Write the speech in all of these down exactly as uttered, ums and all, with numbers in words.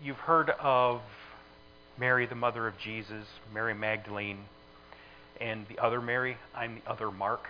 You've heard of Mary, the mother of Jesus, Mary Magdalene, and the other Mary. I'm the other Mark.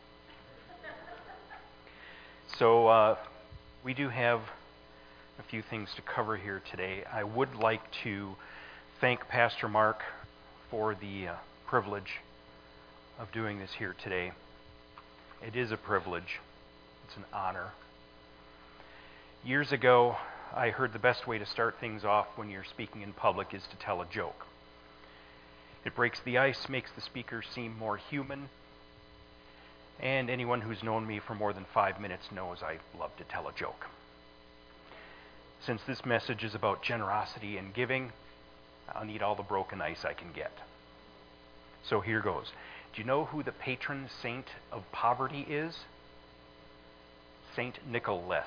So uh, we do have a few things to cover here today. I would like to thank Pastor Mark for the uh, privilege of doing this here today. It is a privilege. It's an honor. Years ago, I heard the best way to start things off when you're speaking in public is to tell a joke. It breaks the ice, makes the speaker seem more human, and anyone who's known me for more than five minutes knows I love to tell a joke. Since this message is about generosity and giving, I'll need all the broken ice I can get. So here goes. Do you know who the patron saint of poverty is? Saint Nicholas.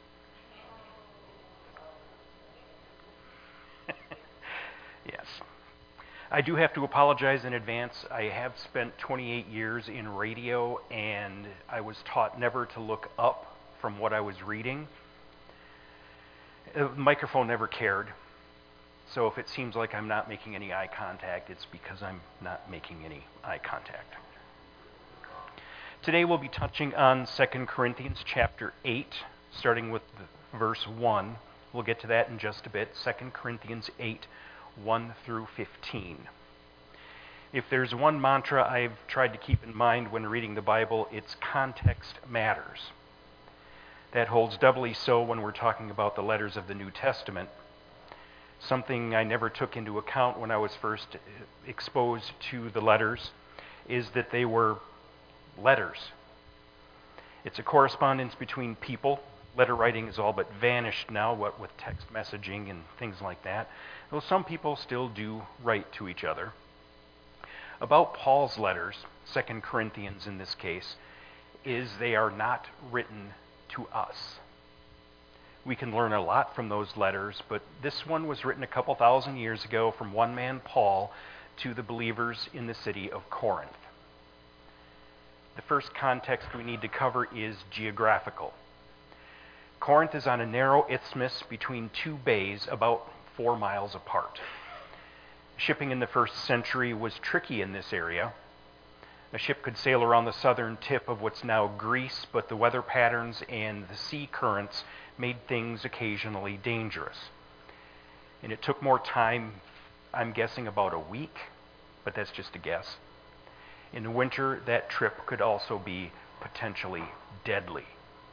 Yes. I do have to apologize in advance. I have spent twenty-eight years in radio, and I was taught never to look up from what I was reading. The microphone never cared. So if it seems like I'm not making any eye contact, it's because I'm not making any eye contact. Today we'll be touching on Second Corinthians chapter eight, starting with verse one. We'll get to that in just a bit. Second Corinthians eight, one through fifteen. If there's one mantra I've tried to keep in mind when reading the Bible, it's context matters. That holds doubly so when we're talking about the letters of the New Testament. Something I never took into account when I was first exposed to the letters is that they were letters. It's a correspondence between people. Letter writing is all but vanished now, what with text messaging and things like that, though some people still do write to each other. About Paul's letters, Second Corinthians in this case, is they are not written to us. We can learn a lot from those letters, but this one was written a couple thousand years ago from one man, Paul, to the believers in the city of Corinth. The first context we need to cover is geographical. Corinth is on a narrow isthmus between two bays about four miles apart. Shipping in the first century was tricky in this area. A ship could sail around the southern tip of what's now Greece, but the weather patterns and the sea currents made things occasionally dangerous. And it took more time, I'm guessing about a week, but that's just a guess. In the winter, that trip could also be potentially deadly.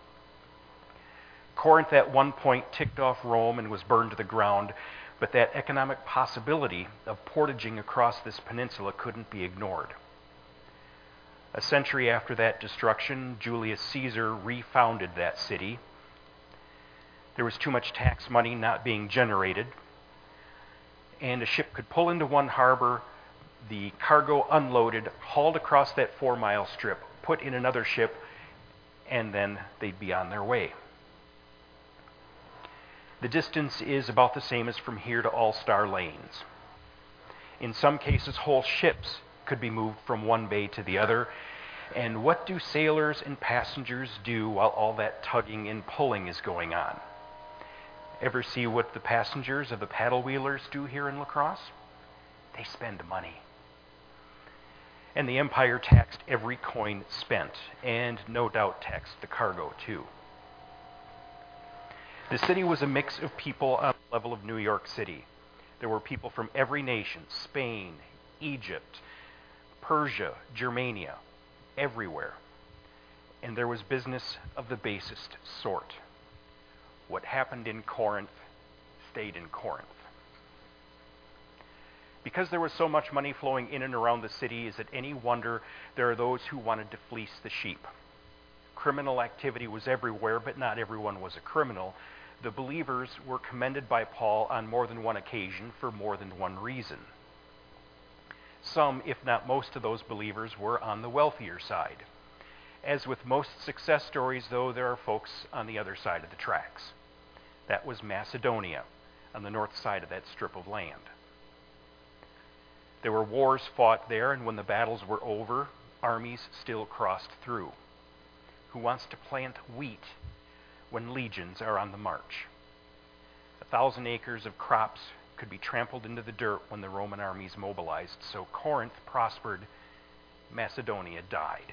Corinth at one point ticked off Rome and was burned to the ground, but that economic possibility of portaging across this peninsula couldn't be ignored. A century after that destruction, Julius Caesar refounded that city. There was too much tax money not being generated, and a ship could pull into one harbor, the cargo unloaded, hauled across that four-mile strip, put in another ship, and then they'd be on their way. The distance is about the same as from here to All-Star Lanes. In some cases, whole ships could be moved from one bay to the other. And what do sailors and passengers do while all that tugging and pulling is going on? Ever see what the passengers of the paddle wheelers do here in La Crosse? They spend money. And the empire taxed every coin spent, and no doubt taxed the cargo too. The city was a mix of people on the level of New York City. There were people from every nation, Spain, Egypt, Persia, Germania, everywhere. And there was business of the basest sort. What happened in Corinth stayed in Corinth. Because there was so much money flowing in and around the city, is it any wonder there are those who wanted to fleece the sheep? Criminal activity was everywhere, but not everyone was a criminal. The believers were commended by Paul on more than one occasion for more than one reason. Some, if not most of those believers, were on the wealthier side. As with most success stories, though, there are folks on the other side of the tracks. That was Macedonia, on the north side of that strip of land. There were wars fought there, and when the battles were over, armies still crossed through. Who wants to plant wheat when legions are on the march? thousand acres of crops could be trampled into the dirt when the Roman armies mobilized. So Corinth prospered, Macedonia died.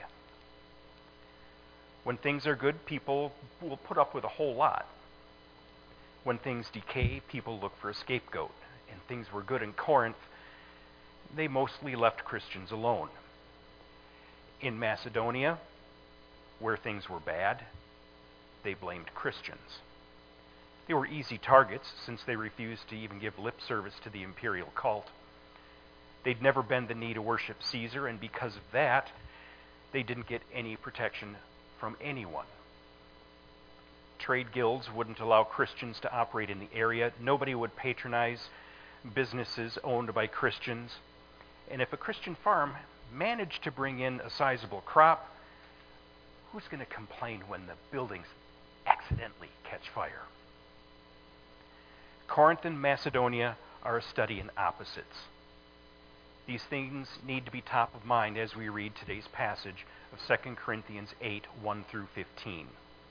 When things are good, people will put up with a whole lot. When things decay, people look for a scapegoat. And things were good in Corinth, they mostly left Christians alone. In Macedonia, where things were bad, they blamed Christians. They were easy targets since they refused to even give lip service to the imperial cult. They'd never bend the knee to worship Caesar, and because of that, they didn't get any protection from anyone. Trade guilds wouldn't allow Christians to operate in the area. Nobody would patronize businesses owned by Christians. And if a Christian farm managed to bring in a sizable crop, who's going to complain when the buildings accidentally catch fire? Corinth and Macedonia are a study in opposites. These things need to be top of mind as we read today's passage of Second Corinthians eight, one through fifteen.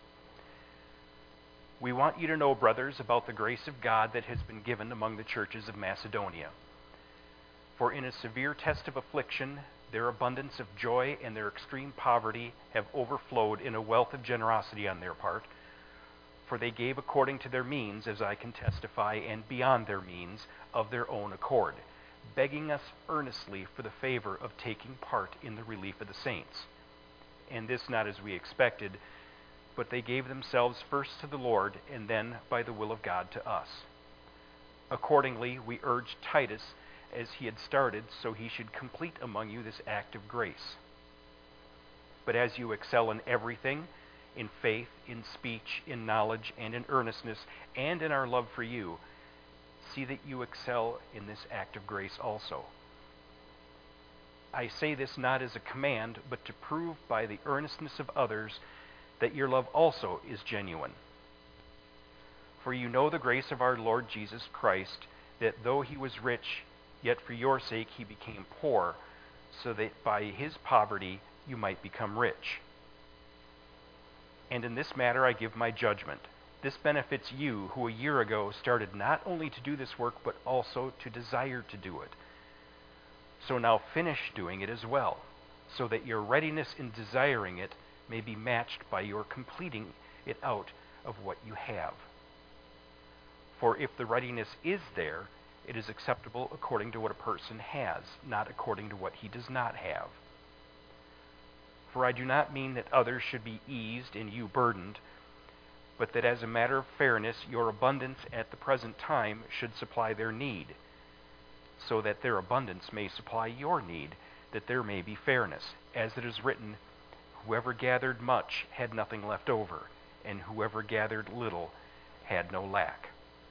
We want you to know, brothers, about the grace of God that has been given among the churches of Macedonia. For in a severe test of affliction, their abundance of joy and their extreme poverty have overflowed in a wealth of generosity on their part. For they gave according to their means, as I can testify, and beyond their means, of their own accord, begging us earnestly for the favor of taking part in the relief of the saints. And this not as we expected, but they gave themselves first to the Lord, and then, by the will of God, to us. Accordingly, we urged Titus, as he had started, so he should complete among you this act of grace. But as you excel in everything, in faith, in speech, in knowledge, and in earnestness, and in our love for you, see that you excel in this act of grace also. I say this not as a command, but to prove by the earnestness of others that your love also is genuine. For you know the grace of our Lord Jesus Christ, that though he was rich, yet for your sake he became poor, so that by his poverty you might become rich. And in this matter I give my judgment. This benefits you, who a year ago started not only to do this work, but also to desire to do it. So now finish doing it as well, so that your readiness in desiring it may be matched by your completing it out of what you have. For if the readiness is there, it is acceptable according to what a person has, not according to what he does not have. For I do not mean that others should be eased and you burdened, but that as a matter of fairness, your abundance at the present time should supply their need, so that their abundance may supply your need, that there may be fairness. As it is written, whoever gathered much had nothing left over, and whoever gathered little had no lack.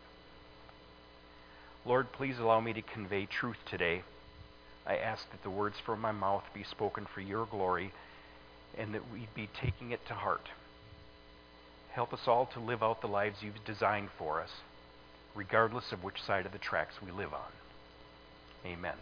Lord, please allow me to convey truth today. I ask that the words from my mouth be spoken for your glory, and that we be taking it to heart. Help us all to live out the lives you've designed for us, regardless of which side of the tracks we live on. Amen.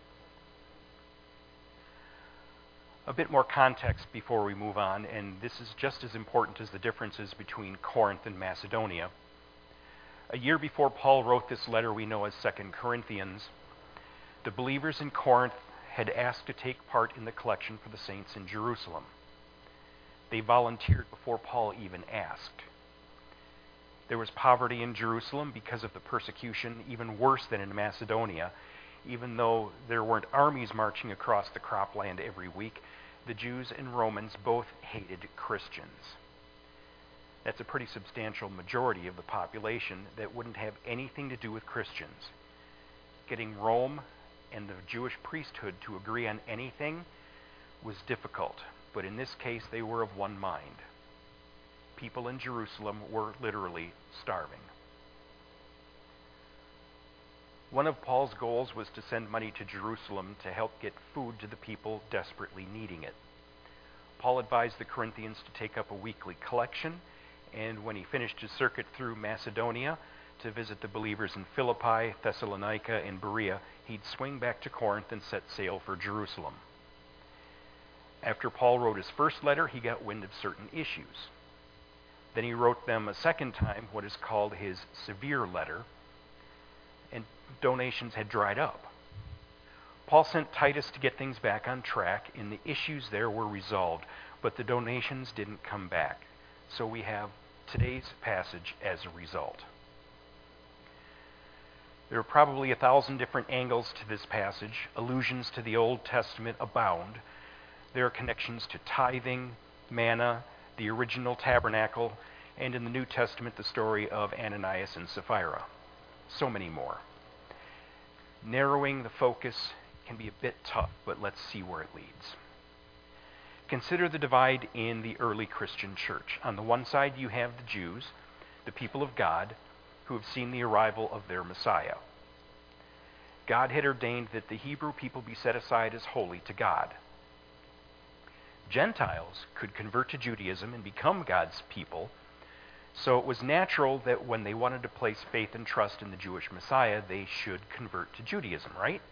A bit more context before we move on, and this is just as important as the differences between Corinth and Macedonia. A year before Paul wrote this letter we know as Second Corinthians, the believers in Corinth had asked to take part in the collection for the saints in Jerusalem. They volunteered before Paul even asked. There was poverty in Jerusalem because of the persecution, even worse than in Macedonia. Even though there weren't armies marching across the cropland every week, the Jews and Romans both hated Christians. That's a pretty substantial majority of the population that wouldn't have anything to do with Christians. Getting Rome and the Jewish priesthood to agree on anything was difficult, but in this case they were of one mind. People in Jerusalem were literally starving. One of Paul's goals was to send money to Jerusalem to help get food to the people desperately needing it. Paul advised the Corinthians to take up a weekly collection, and when he finished his circuit through Macedonia to visit the believers in Philippi, Thessalonica, and Berea, he'd swing back to Corinth and set sail for Jerusalem. After Paul wrote his first letter, he got wind of certain issues. Then he wrote them a second time what is called his severe letter, and donations had dried up. Paul sent Titus to get things back on track, and the issues there were resolved, but the donations didn't come back. So we have today's passage as a result. There are probably a thousand different angles to this passage. Allusions to the Old Testament abound. There are connections to tithing, manna, the original tabernacle, and in the New Testament, the story of Ananias and Sapphira. So many more. Narrowing the focus can be a bit tough, but let's see where it leads. Consider the divide in the early Christian church. On the one side, you have the Jews, the people of God, who have seen the arrival of their Messiah. God had ordained that the Hebrew people be set aside as holy to God. Gentiles could convert to Judaism and become God's people, so it was natural that when they wanted to place faith and trust in the Jewish Messiah, they should convert to Judaism, right?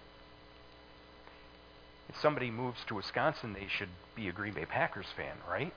If somebody moves to Wisconsin, they should be a Green Bay Packers fan, right?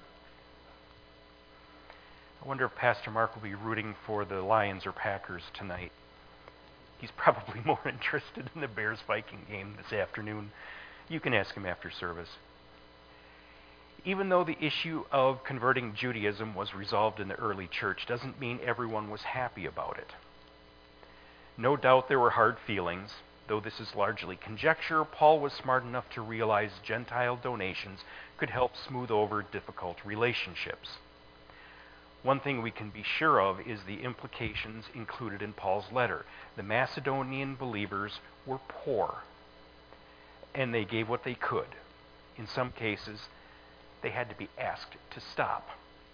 I wonder if Pastor Mark will be rooting for the Lions or Packers tonight. He's probably more interested in the Bears-Viking game this afternoon. You can ask him after service. Even though the issue of converting Judaism was resolved in the early church, doesn't mean everyone was happy about it. No doubt there were hard feelings. Though this is largely conjecture, Paul was smart enough to realize Gentile donations could help smooth over difficult relationships. One thing we can be sure of is the implications included in Paul's letter. The Macedonian believers were poor, and they gave what they could. In some cases, they had to be asked to stop.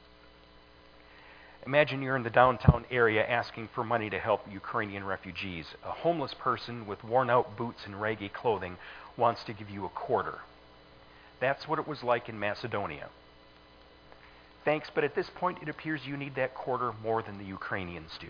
Imagine you're in the downtown area asking for money to help Ukrainian refugees. A homeless person with worn-out boots and ragged clothing wants to give you a quarter. That's what it was like in Macedonia. Thanks, but at this point it appears you need that quarter more than the Ukrainians do.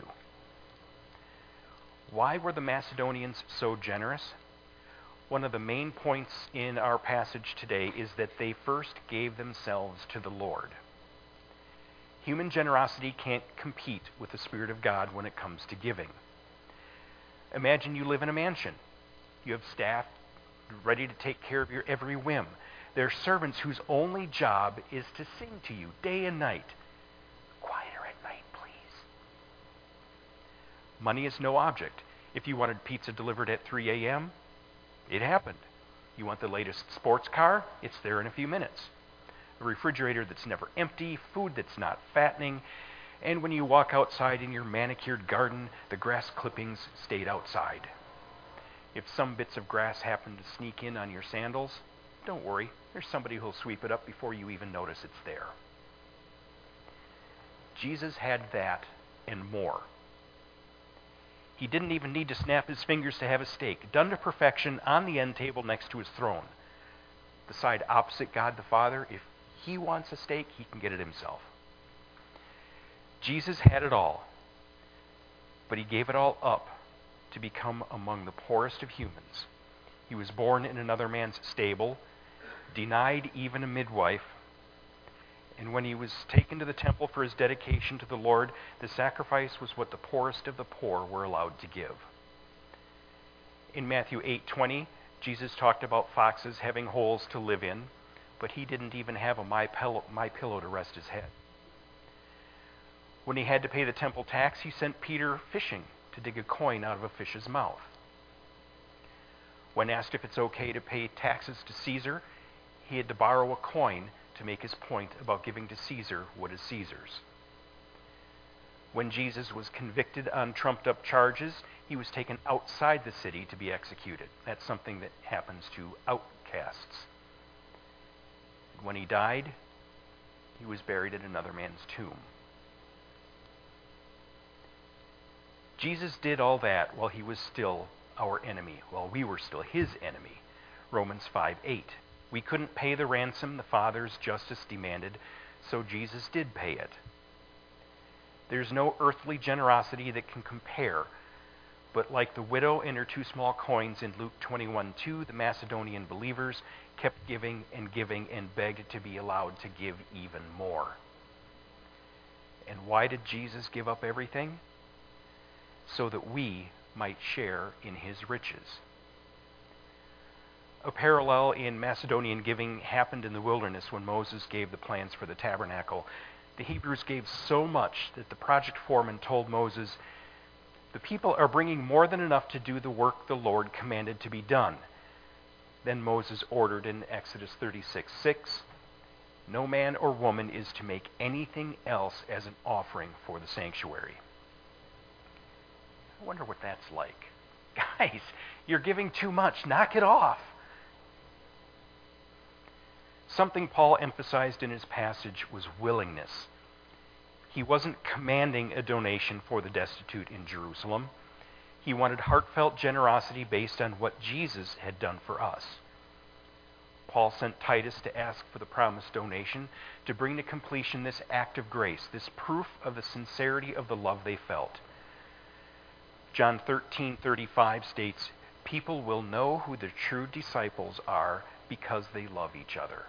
Why were the Macedonians so generous? One of the main points in our passage today is that they first gave themselves to the Lord. Human generosity can't compete with the Spirit of God when it comes to giving. Imagine you live in a mansion. You have staff ready to take care of your every whim. There are servants whose only job is to sing to you day and night. Quieter at night, please. Money is no object. If you wanted pizza delivered at three a.m., it happened. You want the latest sports car? It's there in a few minutes. A refrigerator that's never empty, food that's not fattening, and when you walk outside in your manicured garden, the grass clippings stayed outside. If some bits of grass happen to sneak in on your sandals, don't worry, there's somebody who'll sweep it up before you even notice it's there. Jesus had that and more. He didn't even need to snap his fingers to have a steak, done to perfection on the end table next to his throne. The side opposite God the Father, if he wants a steak, he can get it himself. Jesus had it all, but he gave it all up to become among the poorest of humans. He was born in another man's stable, denied even a midwife, and when he was taken to the temple for his dedication to the Lord, the sacrifice was what the poorest of the poor were allowed to give. In Matthew eight twenty, Jesus talked about foxes having holes to live in, but he didn't even have a my pillow, my pillow to rest his head. When he had to pay the temple tax, he sent Peter fishing to dig a coin out of a fish's mouth. When asked if it's okay to pay taxes to Caesar, he had to borrow a coin to make his point about giving to Caesar what is Caesar's. When Jesus was convicted on trumped-up charges, he was taken outside the city to be executed. That's something that happens to outcasts. When he died, he was buried in another man's tomb. Jesus did all that while he was still our enemy, while we were still his enemy. Romans five eight. We couldn't pay the ransom the Father's justice demanded, so Jesus did pay it. There's no earthly generosity that can compare, but like the widow and her two small coins in Luke twenty-one two, the Macedonian believers kept giving and giving and begged to be allowed to give even more. And why did Jesus give up everything? So that we might share in his riches. A parallel in Macedonian giving happened in the wilderness when Moses gave the plans for the tabernacle. The Hebrews gave so much that the project foreman told Moses, "The people are bringing more than enough to do the work the Lord commanded to be done." Then Moses ordered in Exodus thirty-six six, "No man or woman is to make anything else as an offering for the sanctuary." I wonder what that's like. Guys, you're giving too much. Knock it off. Something Paul emphasized in his passage was willingness. He wasn't commanding a donation for the destitute in Jerusalem. He wanted heartfelt generosity based on what Jesus had done for us. Paul sent Titus to ask for the promised donation to bring to completion this act of grace, this proof of the sincerity of the love they felt. John thirteen thirty-five states, "People will know who the true disciples are because they love each other."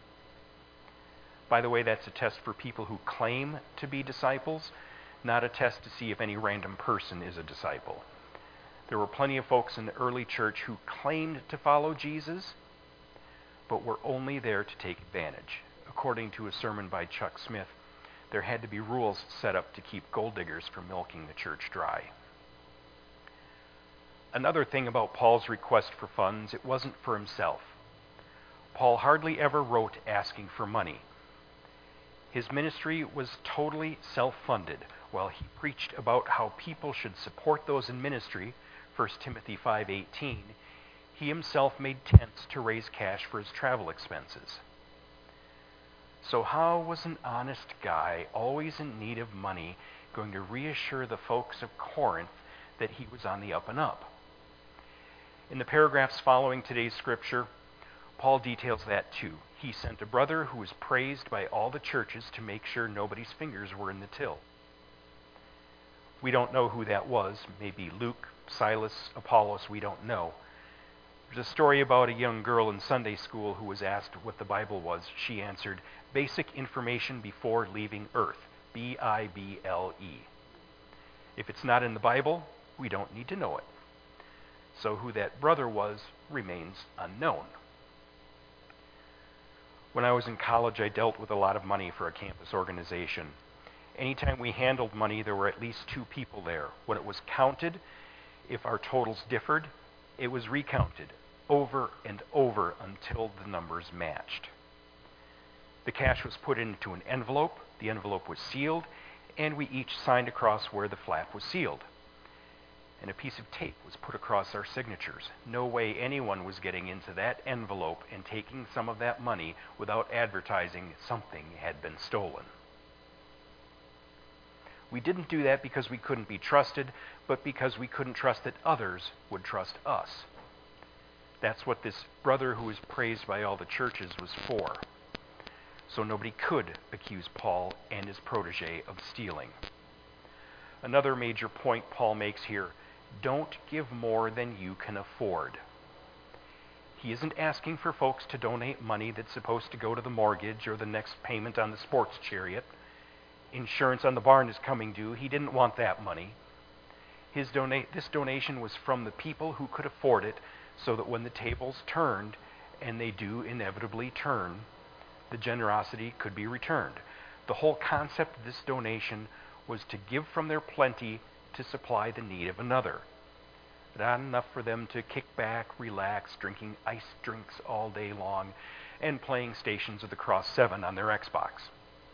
By the way, that's a test for people who claim to be disciples, not a test to see if any random person is a disciple. There were plenty of folks in the early church who claimed to follow Jesus, but were only there to take advantage. According to a sermon by Chuck Smith, there had to be rules set up to keep gold diggers from milking the church dry. Another thing about Paul's request for funds, it wasn't for himself. Paul hardly ever wrote asking for money. His ministry was totally self-funded. While he preached about how people should support those in ministry, First Timothy five eighteen, he himself made tents to raise cash for his travel expenses. So how was an honest guy, always in need of money, going to reassure the folks of Corinth that he was on the up and up? In the paragraphs following today's scripture, Paul details that too. He sent a brother who was praised by all the churches to make sure nobody's fingers were in the till. We don't know who that was. Maybe Luke, Silas, Apollos, we don't know. There's a story about a young girl in Sunday school who was asked what the Bible was. She answered, "Basic information before leaving earth, B I B L E. If it's not in the Bible, we don't need to know it. So who that brother was remains unknown. When I was in college, I dealt with a lot of money for a campus organization. Anytime we handled money, there were at least two people there. When it was counted, if our totals differed, it was recounted over and over until the numbers matched. The cash was put into an envelope, the envelope was sealed, and we each signed across where the flap was sealed. And a piece of tape was put across our signatures. No way anyone was getting into that envelope and taking some of that money without advertising something had been stolen. We didn't do that because we couldn't be trusted, but because we couldn't trust that others would trust us. That's what this brother who was praised by all the churches was for. So nobody could accuse Paul and his protege of stealing. Another major point Paul makes here: don't give more than you can afford. He isn't asking for folks to donate money that's supposed to go to the mortgage or the next payment on the sports chariot. Insurance on the barn is coming due. He didn't want that money. His donate this donation was from the people who could afford it, so that when the tables turned, and they do inevitably turn, the generosity could be returned. The whole concept of this donation was to give from their plenty to supply the need of another. Not enough for them to kick back, relax, drinking iced drinks all day long, and playing Stations of the Cross seven on their Xbox.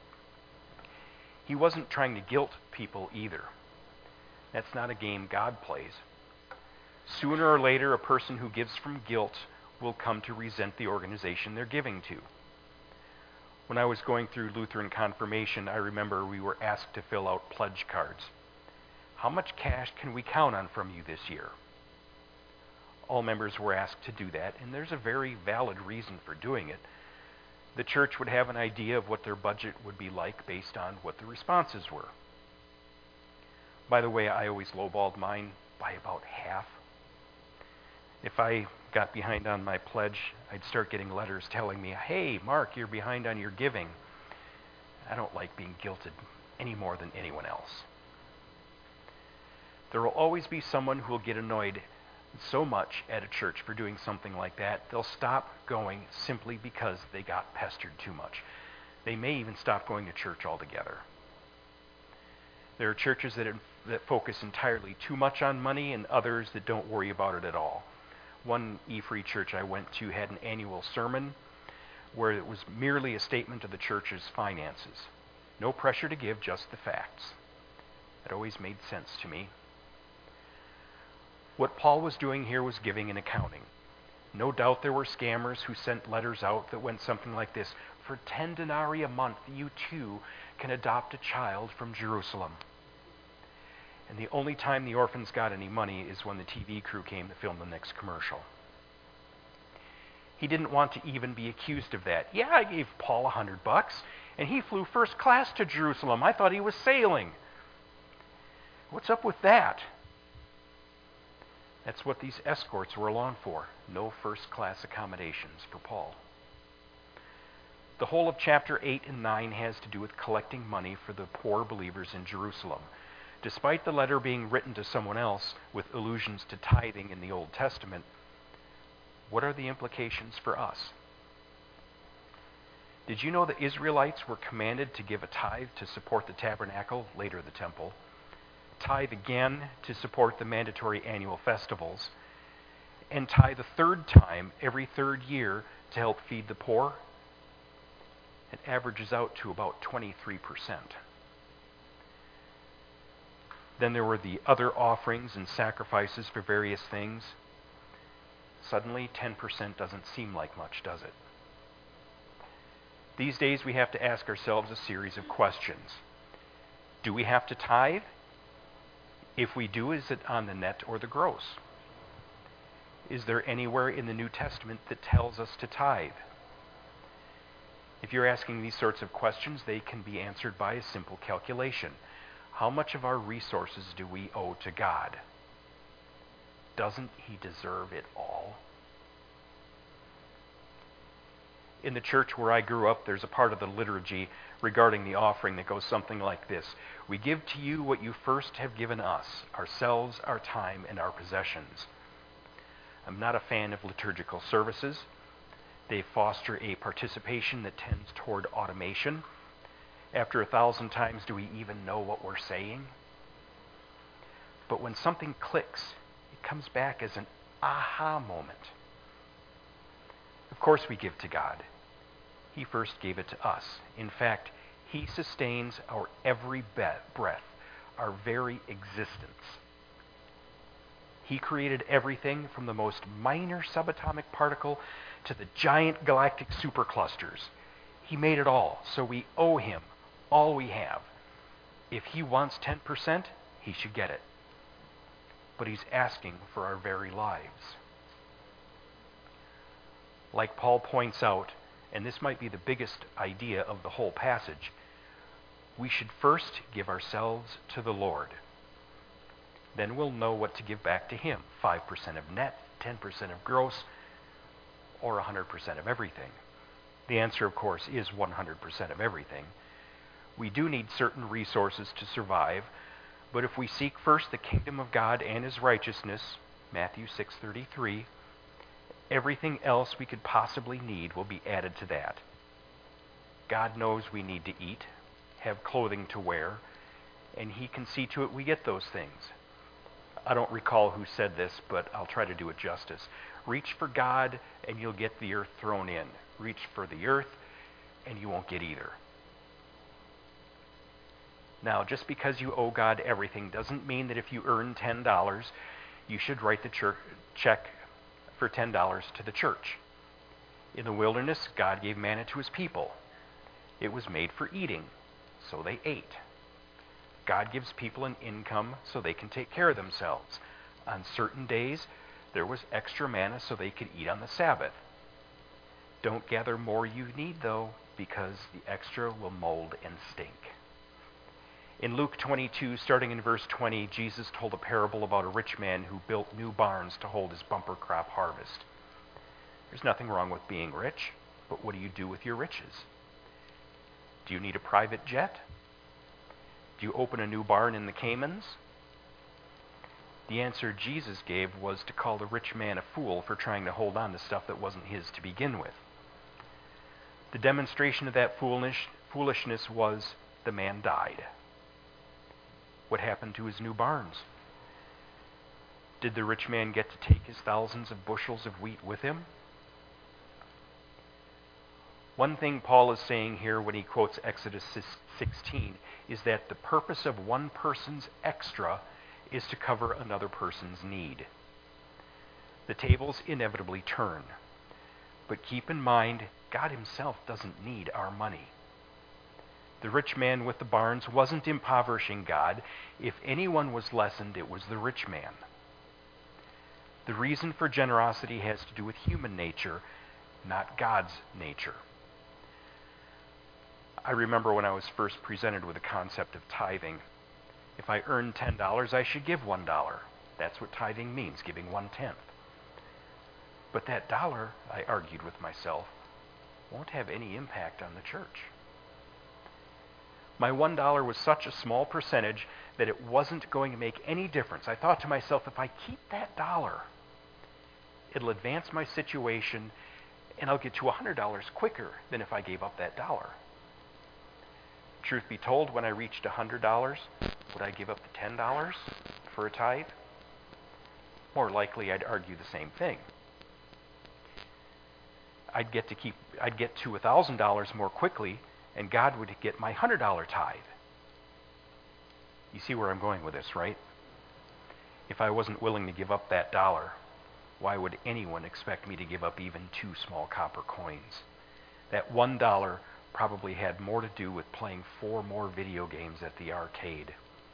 He wasn't trying to guilt people either. That's not a game God plays. Sooner or later, a person who gives from guilt will come to resent the organization they're giving to. When I was going through Lutheran confirmation, I remember we were asked to fill out pledge cards. How much cash can we count on from you this year? All members were asked to do that, and there's a very valid reason for doing it. The church would have an idea of what their budget would be like based on what the responses were. By the way, I always lowballed mine by about half. If I got behind on my pledge, I'd start getting letters telling me, "Hey, Mark, you're behind on your giving." I don't like being guilted. any more than anyone else. There will always be someone who will get annoyed so much at a church for doing something like that, they'll stop going simply because they got pestered too much. They may even stop going to church altogether. There are churches that, that focus entirely too much on money and others that don't worry about it at all. One E-Free church I went to had an annual sermon where it was merely a statement of the church's finances. No pressure to give, just the facts. It always made sense to me. What Paul was doing here was giving an accounting. No doubt there were scammers who sent letters out that went something like this: for ten denarii a month, you too can adopt a child from Jerusalem. And the only time the orphans got any money is when the T V crew came to film the next commercial. He didn't want to even be accused of that. Yeah, I gave Paul a hundred bucks, and he flew first class to Jerusalem. I thought he was sailing. What's up with that? That's what these escorts were along for. No first-class accommodations for Paul. The whole of chapter eight and nine has to do with collecting money for the poor believers in Jerusalem. Despite the letter being written to someone else with allusions to tithing in the Old Testament, what are the implications for us? Did you know the Israelites were commanded to give a tithe to support the tabernacle, later the temple, tithe again to support the mandatory annual festivals, and tithe a third time every third year to help feed the poor? It averages out to about twenty-three percent. Then there were the other offerings and sacrifices for various things. Suddenly, ten percent doesn't seem like much, does it? These days, we have to ask ourselves a series of questions. Do we have to tithe? If we do, is it on the net or the gross? Is there anywhere in the New Testament that tells us to tithe? If you're asking these sorts of questions, they can be answered by a simple calculation. How much of our resources do we owe to God? Doesn't He deserve it all? In the church where I grew up, there's a part of the liturgy regarding the offering that goes something like this: we give to you what you first have given us, ourselves, our time, and our possessions. I'm not a fan of liturgical services. They foster a participation that tends toward automation. After a thousand times, do we even know what we're saying? But when something clicks, it comes back as an aha moment. Of course we give to God. He first gave it to us. In fact, He sustains our every breath, our very existence. He created everything from the most minor subatomic particle to the giant galactic superclusters. He made it all, so we owe Him all we have. If He wants ten percent, He should get it. But He's asking for our very lives. Like Paul points out, and this might be the biggest idea of the whole passage, we should first give ourselves to the Lord. Then we'll know what to give back to Him. five percent of net, ten percent of gross, or one hundred percent of everything. The answer, of course, is one hundred percent of everything. We do need certain resources to survive, but if we seek first the kingdom of God and His righteousness, Matthew six thirty-three, everything else we could possibly need will be added to that. God knows we need to eat, have clothing to wear, and He can see to it we get those things. I don't recall who said this, but I'll try to do it justice. Reach for God and you'll get the earth thrown in. Reach for the earth and you won't get either. Now, just because you owe God everything doesn't mean that if you earn ten dollars, you should write the church check for ten dollars to the church. In the wilderness, God gave manna to His people. It was made for eating, so they ate. God gives people an income so they can take care of themselves. On certain days, there was extra manna so they could eat on the Sabbath. Don't gather more you need, though, because the extra will mold and stink. In Luke twenty-two, starting in verse twenty, Jesus told a parable about a rich man who built new barns to hold his bumper crop harvest. There's nothing wrong with being rich, but what do you do with your riches? Do you need a private jet? Do you open a new barn in the Caymans? The answer Jesus gave was to call the rich man a fool for trying to hold on to stuff that wasn't his to begin with. The demonstration of that foolish, foolishness was the man died. What happened to his new barns? Did the rich man get to take his thousands of bushels of wheat with him? One thing Paul is saying here when he quotes Exodus sixteen is that the purpose of one person's extra is to cover another person's need. The tables inevitably turn. But keep in mind, God himself doesn't need our money. The rich man with the barns wasn't impoverishing God. If anyone was lessened, it was the rich man. The reason for generosity has to do with human nature, not God's nature. I remember when I was first presented with the concept of tithing. If I earn ten dollars, I should give one dollar. That's what tithing means, giving one-tenth. But that dollar, I argued with myself, won't have any impact on the church. My one dollar was such a small percentage that it wasn't going to make any difference. I thought to myself, if I keep that dollar, it'll advance my situation and I'll get to one hundred dollars quicker than if I gave up that dollar. Truth be told, when I reached one hundred dollars, would I give up the ten dollars for a tithe? More likely, I'd argue the same thing. I'd get to keep, I'd get to one thousand dollars more quickly, and God would get my one hundred dollars tithe. You see where I'm going with this, right? If I wasn't willing to give up that dollar, why would anyone expect me to give up even two small copper coins? That one dollar probably had more to do with playing four more video games at the arcade.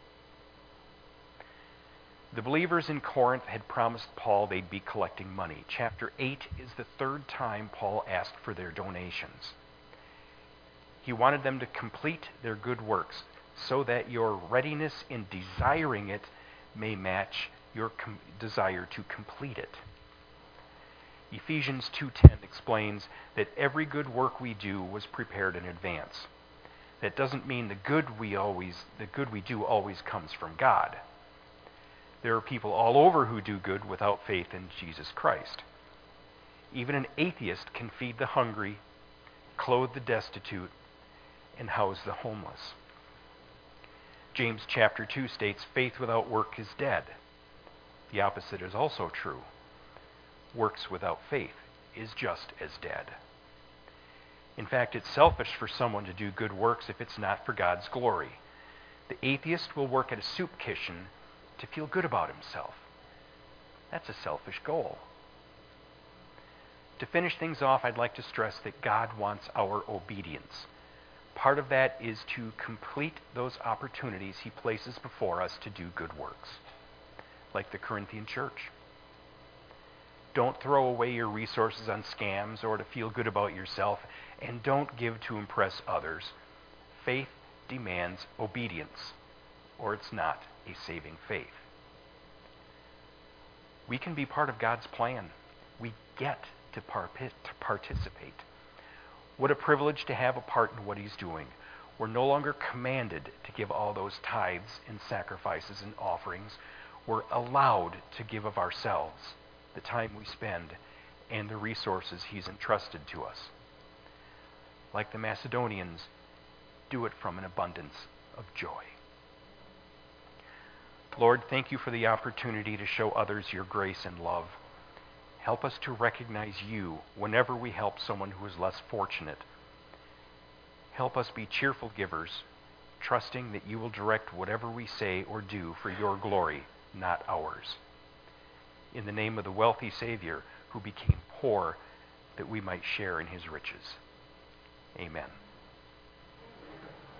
The believers in Corinth had promised Paul they'd be collecting money. Chapter eight is the third time Paul asked for their donations. He wanted them to complete their good works so that your readiness in desiring it may match your com- desire to complete it. Ephesians two ten explains that every good work we do was prepared in advance. That doesn't mean the good we always the good we do always comes from God. There are people all over who do good without faith in Jesus Christ. Even an atheist can feed the hungry, clothe the destitute, and house the homeless. James chapter two states, faith without work is dead. The opposite is also true. Works without faith is just as dead. In fact, it's selfish for someone to do good works if it's not for God's glory. The atheist will work at a soup kitchen to feel good about himself. That's a selfish goal. To finish things off, I'd like to stress that God wants our obedience. Part of that is to complete those opportunities he places before us to do good works, like the Corinthian church. Don't throw away your resources on scams or to feel good about yourself, and don't give to impress others. Faith demands obedience, or it's not a saving faith. We can be part of God's plan. We get to, par- to participate. What a privilege to have a part in what he's doing. We're no longer commanded to give all those tithes and sacrifices and offerings. We're allowed to give of ourselves, the time we spend, and the resources he's entrusted to us. Like the Macedonians, do it from an abundance of joy. Lord, thank you for the opportunity to show others your grace and love. Help us to recognize you whenever we help someone who is less fortunate. Help us be cheerful givers, trusting that you will direct whatever we say or do for your glory, not ours. In the name of the wealthy Savior who became poor that we might share in his riches. Amen.